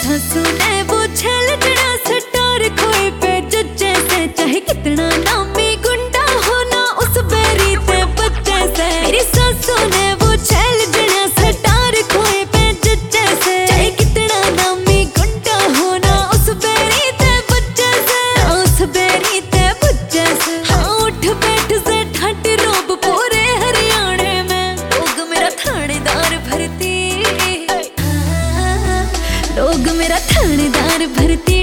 सासू ने वो छल जड़ा सटार खोए पे जज्जे से, चाहे कितना नामी गुंडा होना उस बेरी ते बच्चे से। मेरी सासू ने वो छल जड़ा सटार खोए पे जज्जे से, चाहे कितना नामी गुंडा होना उस बेरी ते बच्चे से, उस बेरी ते बच्चे से। हाँ उठ बैठ से ठंड रोब पूरे हरियाणे में, लोग मेरा थानेदार भरती, लोग मेरा थानेदार भरती।